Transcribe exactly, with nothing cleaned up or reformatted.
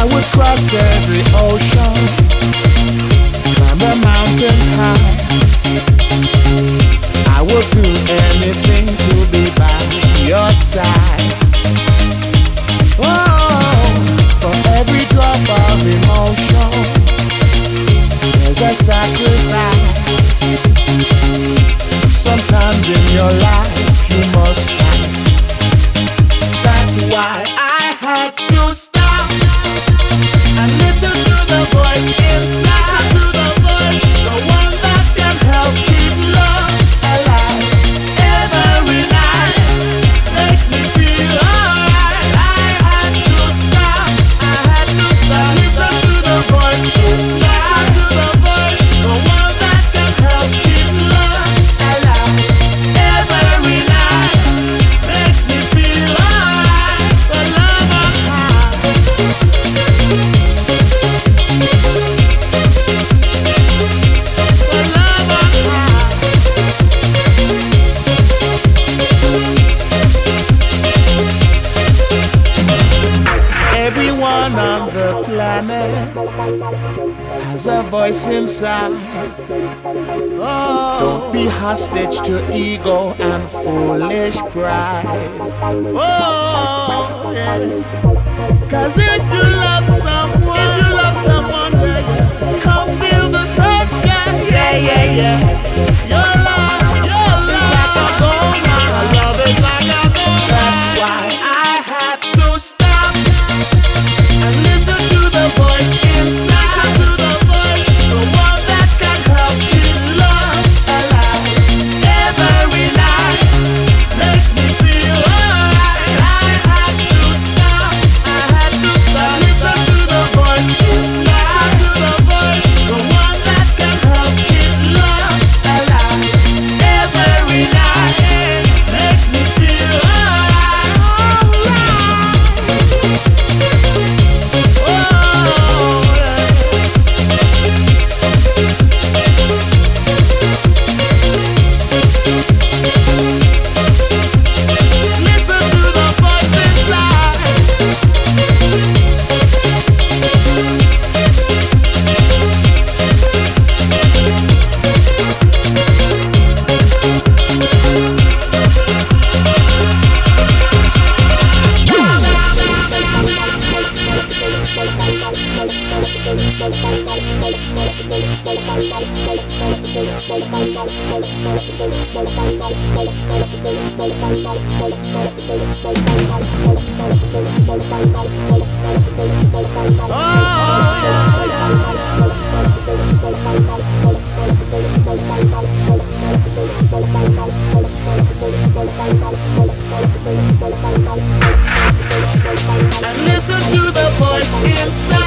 would cross every ocean, climb the mountains high. I would do anything to be by your side. Oh, for every drop of emotion, there's a sacrifice. Sometimes in your life you must fight. That's why I had to stop and listen to the voice inside. Listen to the voice, the one that can help keep love alive. Every night makes me feel alright. I had to stop, I had to stop. Listen to the voice inside. Listen to the voice, the one that can help keep love alive. Every night makes me feel alright. The love I have. The love I have. Everyone on the planet has a voice inside. Oh, don't be hostage to ego and foolish pride. Oh, yeah. Cause if you love someone, if you love someone, baby, come feel the sunshine. Yeah, yeah, yeah. Your love, your love is like a gold mine. My love is like a gold mine. That's why I had to stop and listen to the voice inside. Listen to the voice, the one that can help keep love alive. Every night makes me feel alright. I had to stop, I had to stop. Listen to the voice inside. Listen to the voice, the one that can help keep love alive. Every night makes me feel alright. Oh, yeah. Listen to the voice inside. And listen to the voice inside.